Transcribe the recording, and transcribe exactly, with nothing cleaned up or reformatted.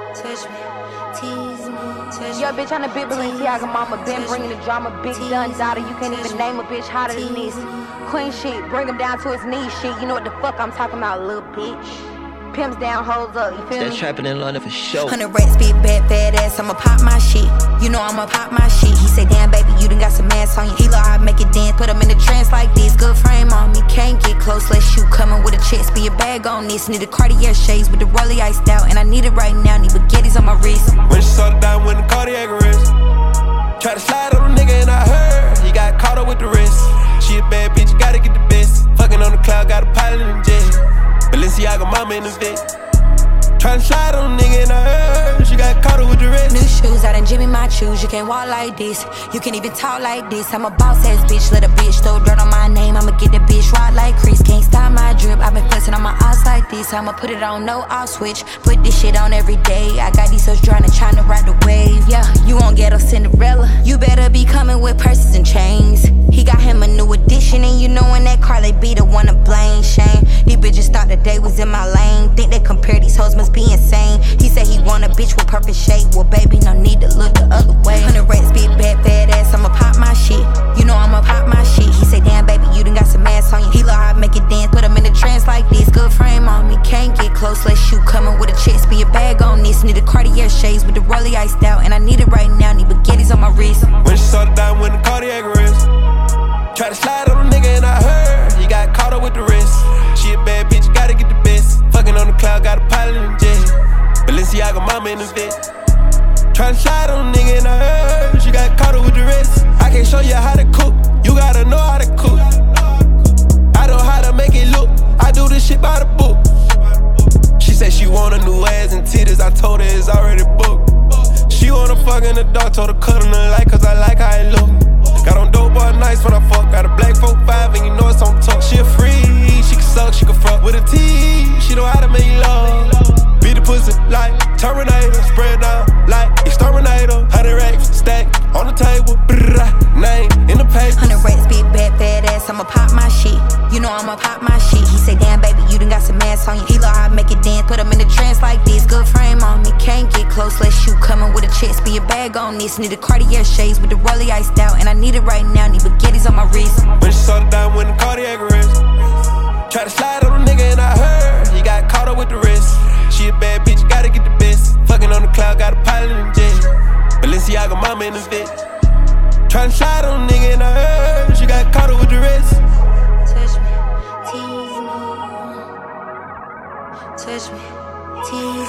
touch me, tease me, touch me. Yo, bitch, I'm the big Balenciaga mama, been bringing the drama, big done daughter. You can't even name a bitch hotter than this. Queen shit, bring him down to his knees shit. You know what the fuck I'm talking about, little bitch. Pimps down, hoes up, you feel That me? trapping in London for sure. Hundred rats, big bad, fat ass, I'ma pop my shit. You know I'ma pop my shit. He say, damn baby, you done got some ass on you. He love how I make it dance, put him in a trance like this. Good frame on me, can't get close, let's shoot. Coming with a chest, be a bag on this. Need a Cartier shades with the rollie iced out, and I need it right now, need baguettes on my wrist. When she saw the diamond with the Cartier wrist, try to slide on a nigga and I heard he got caught up with the wrist. She a bad bitch, gotta get the best. Fucking on the cloud, got a pilot in jet. Balenciaga mama in the vet. Tryna slide on a nigga and I heard she got caught up with the rest. New shoes, I done Jimmy my shoes. You can't walk like this, you can't even talk like this. I'm a boss ass bitch, let a bitch throw dirt on my name. I'ma get the bitch right like Chris. Can't stop my drip, I've been flexing on my ass like this. I'ma put it on, no off switch. Put this shit on every day. I got these hoes tryna tryna ride the wave. Yeah, you won't get a Cinderella. You better be coming with purses and chains. He got him a new addition, and you know in that car they be the one to blame. Shame, these bitches thought that they was in my lane. Think they compare these hoes must be insane. He said he want a bitch with perfect shape. Well baby, no need to look the other way. Hundred rats, big bad, fat ass, I'ma pop my shit. You know I'ma pop my shit. He say, damn baby, you done got some ass on you. He love how I make it dance, put him in a trance like this. Good frame on me, can't get close, let's shoot. Coming with a chest, be a bag on this. Need a Cartier shades with the rollie iced out, and I need it right now, need baguettes on my wrist. When she saw the diamond with the Cartier wrist, try to slide on a nigga and I heard he got caught up with the wrist. She a bad bitch, gotta get the best. Fucking on the cloud, got a pilot in jet. Balenciaga mama in the vet. Tryna slide on a nigga and I heard she got caught up with the rest. I can't show you how to cook, you gotta know how to cook. I know how to make it look, I do this shit by the book. She said she want a new ass and titties, I told her it's already booked. She wanna fuck in the dark, told her cut on the light cause I like how it look. Got on dope boy nice when I fuck, got a black four five and you know it's on top. She a free, she can suck, she can fuck with a T, she know how to make love. Beat the pussy like Terminator, spread down like exterminator. Hundred racks stack on the table, brrrr, name in the paper. Hundred rats, big bad, fat ass, I'ma pop my shit. You know I'ma pop my shit. He say, damn baby, you done got some ass on you. He love how I make it dance, put him in a trance like this. Good frame on me, can't get close, let's shoot. Coming with a chest, be a bag on this. Need a Cartier shades with the rollie iced out, and I need it right now, need baguettes on my wrist. When she saw the diamond with the Cartier wrist, try to slide on a nigga and I heard he got caught up with the wrist. She a bad bitch, gotta get the best. Fucking on the cloud, got a pilot in jet. Balenciaga mama in the vet. Tryna slide on a nigga and I heard she got caught up with the rest. Touch me, tease me. Touch me, tease me.